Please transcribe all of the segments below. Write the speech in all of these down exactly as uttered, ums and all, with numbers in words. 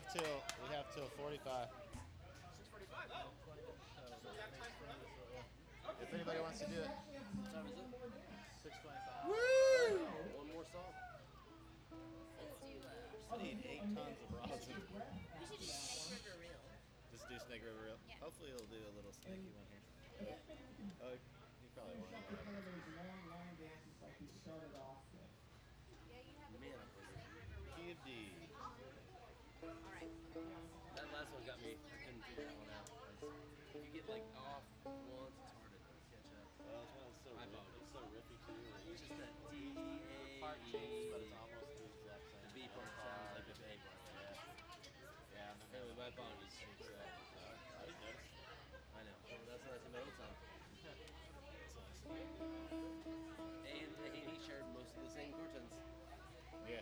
have till we have till forty-five. six forty-five. Oh. So we have time for another. If anybody wants to do it. What time is it? six twenty-five. Woo! One more song. Let's do, uh, I need eight tons of rosin. we should do Snake River Reel. Just do Snake River Reel. Yeah. Hopefully he'll do a little snaky one here. Oh, he probably won't. One of those long line dances like we started off with. Yeah, you have a Man, I'm hungry. Key of D. Alright. That last one got me. I couldn't figure that one out. If you get like off once, it's hard to catch up. Well, it's one that's so I riffy, apologize. it's so riffy too. It's just that D A Part changes, but it's almost the exact same. The B part sounds like the A part. Yeah. Yeah, and then Anyway, my apologies. it's, uh, I didn't notice. I know. Well, that's what I said my old song. It's nice. And A and E shared most of the same chord tones. Yeah.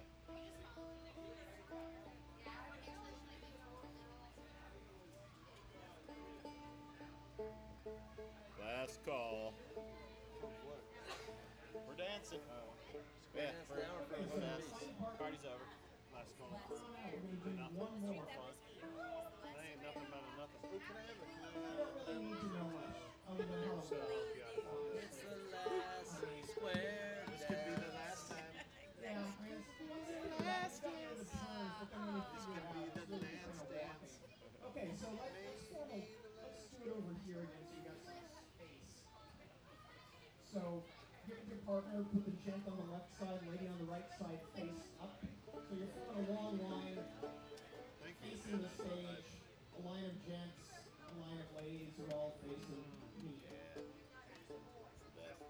Last call. We're dancing. Oh. Yeah, dance we're, now or for we're a dance. piece? Party's over. Last call. We're gonna do one more. That ain't nothing but a nothing. Oh, can I have it? Can I You have don't really need to know much other than how So, yeah. It's the last square This could be the last time. Yeah, I mean, it's the last dance. This could be the dance dance. Okay, so let's let's, formal, let's do it over here again so you got some space. So get with your partner, put the gent on the left side, lady on the right side, face up. So you're forming a long line Thank you. facing the stage. A line of gents, a line of ladies are all facing me. Yeah. It's the best.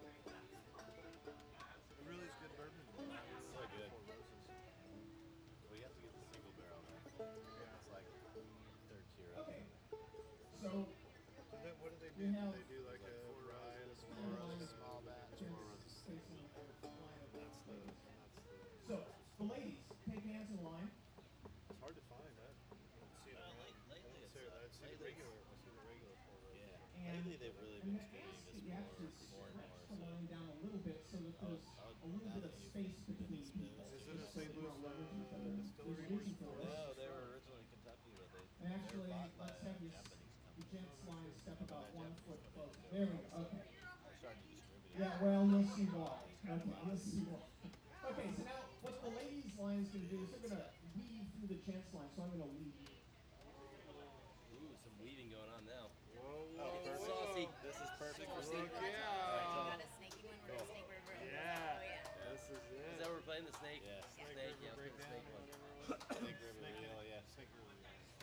It really is good bourbon. It's so good. Four Roses. We have to get the single barrel now. Yeah. It's like third tier up. Okay, so So then what do they We do? have- Do they do like a variety of Four small Roses, roses? small batch. gents Four Roses. facing a line of That's the, ladies. that's the, So the ladies, take hands in line. it's hard to find that. I don't see it Well, around. late- lately I don't it's, see it- uh, I've seen the lately regular, it's- I've seen the regular Four Roses. Yeah. And, Lately they've really and been you expanding ask this that you more, actually more and stretch more. the So. line down a little bit so that I would- there's I would- a little now bit of that you- space you between can spin people. this. Is it a So Saint you Louis don't leverage each uh, other. distillery? There's reason for Or- this. No, they were originally Kentucky, but they, And they were actually, bought by let's a have your, Japanese your company. gents line step about That one Japanese foot company closer. did There we it. go, okay. They're starting to distribute it. Yeah, well, you'll see why. Okay, you'll see why. Okay, so now what the ladies line is going to do is they're going to weave through the gents line, so I'm going to lead. Ooh, some weaving going on now. Whoa, Oh, whoa, perfect. Saucy. This is perfect for Saucy. Steve. Look We out. got a snaky one. We're gonna Snake River. Yeah. Oh, yeah. This is it. Is that what we're playing? The snake? Yeah. Snake, Snake yeah, River let's play the snake one. Snake River Reel, yeah. Snake River.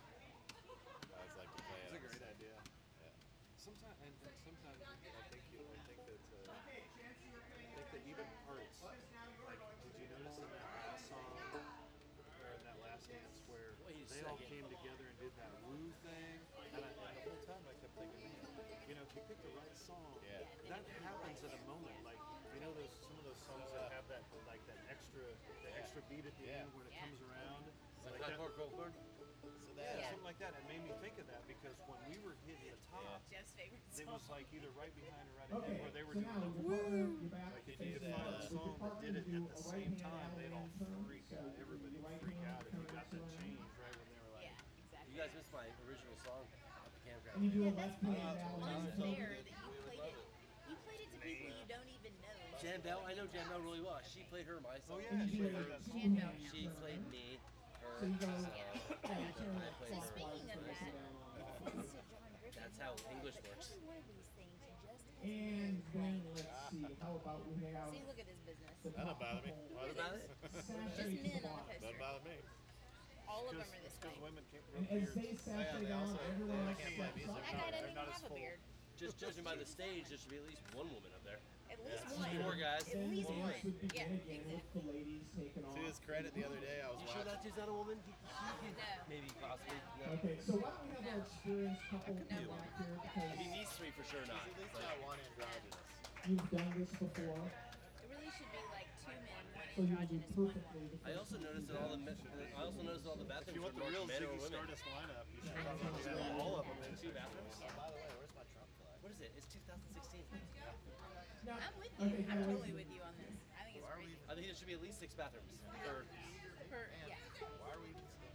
I always like to play It's it. a great idea. Yeah. Sometimes, and, and sometimes I think you, I think that, uh, I think that even arts, like, did you notice in that last song, or in that last dance, where Wait a they all second. came together and did that woo thing, and, I, and the whole time I kept thinking, man, you know, if you pick the right song, Yeah. that happens at a moment. Like, you know, those some of those songs that have that, like that extra, the Yeah. extra beat at the Yeah. end when it Yeah. comes around. Like Like that, Concord Coldburn? So yeah, that, Yeah. something like that. It made me think of that because when we were hitting the top, Jeff's favorite it song. was like either right behind or right Okay, ahead, where they were so doing now the your partner, your back like if facing you do could that, find up. a uh, With your song that partner, did it do at a the right same hand time, out they'd all and turn. freak So out. you- Everybody your would right freak hand out if you turns got that around. change right when they were like, Yeah, exactly. You guys missed my original song at the campground. And you do a Yeah, left that's hand pretty out and unfair turn. that you played it. You played it to people you don't even know. Jan Bell, I know Jan Bell really well. She played her my oh song. yeah, And she you do played a that two song. Jan Bell, hand She turn. played me, her, So you go, so yeah, you turn I it played Well, her. speaking of clockwise, that, down on. John Griffin, That's how English like, works. Every one of these things you just And then let's see, how about we have see. Look at his business. the That don't top bother me. couple What about it? Just saturate men the on the bottom. doesn't coaster. bother me. All of them Because are this because way. women can't grow And as beards. they Oh, yeah, saturate they down, also- everyone they else can't play steps music. up. That guy they're doesn't not even as have a full. beard. Just judging by the stage, there should be at least one woman up there. At least Yeah. one. Four guys. At Then least the one. dance would begin Yeah, again with exactly. the ladies taking off. To his credit, the other day I was You sure watching. that dude's not a woman? He, he could No. maybe possibly. No. Okay, so why don't we have our experienced couple could come do back it. here because I mean, these three for sure not. He's at least But not one androgynous. you've done this before, It really should be like two men, one so you'll do androgynous, one perfectly. woman. the I first also time noticed you that all do the it. men, I also noticed all the If bathrooms you want were the real marked men or Ziggy women. Stardust lineup, you should probably have all of them in. Two bathrooms? Oh, by the way, where's my Trump flag? What is it? It's two thousand sixteen. Now, I'm with you. okay, I'm now, totally with you on this. I think it's Why are we crazy. I think there should be at least six bathrooms. Or For, yeah. Why are we even still pooping I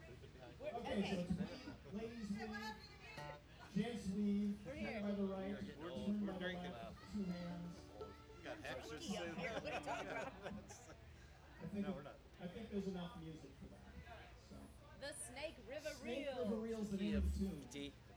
We're, Okay, so okay. it's weave, ladies weave, gents weave, We're turn here. by the right, We are getting turn old. by We're the drinking. left, two hands. Got extras to Twenty say up here. What are you talking about? I think No, we're not. I think there's enough music for that. So The Snake River Snake Reel. River Reel's the name of the tune. T.